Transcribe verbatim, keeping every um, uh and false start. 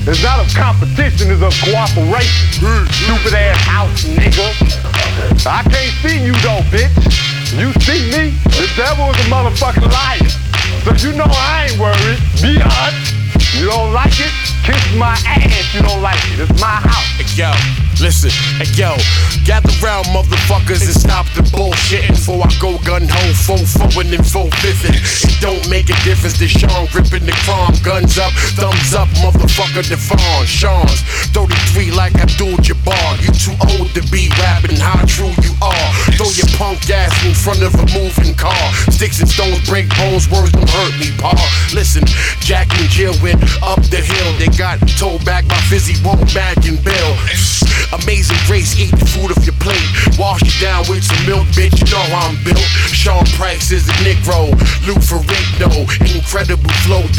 It's not a competition, it's a cooperation. Stupid ass house nigga. I can't see you though, bitch. You see me? The devil is a motherfucking liar. So you know I ain't worried. Be honest. You don't like it? Kiss my ass. You don't like it. It's my house. Hey, yo, listen, hey, yo, gather round, motherfuckers, and stop the bullshitting before I go gun ho, fo foing and fo fifthing. It don't make a difference. The Sean gripping the chrome, guns up, thumbs up, motherfucker. The fawn, Sean's thirty-three like Abdul-Jabbar. You too old to be rapping. How true you are? Throw your punk ass in front of a moving car. Sticks and stones break bones. Words don't hurt me, pa. Listen, Jack and Jill went up the hill. They got told back by Fizzy, Won't Bag and Bill. Amazing Grace, eat the food off your plate. Wash you down with some milk, bitch, you know how I'm built. Sean Price is a Negro, Lou Ferrigno, incredible flow.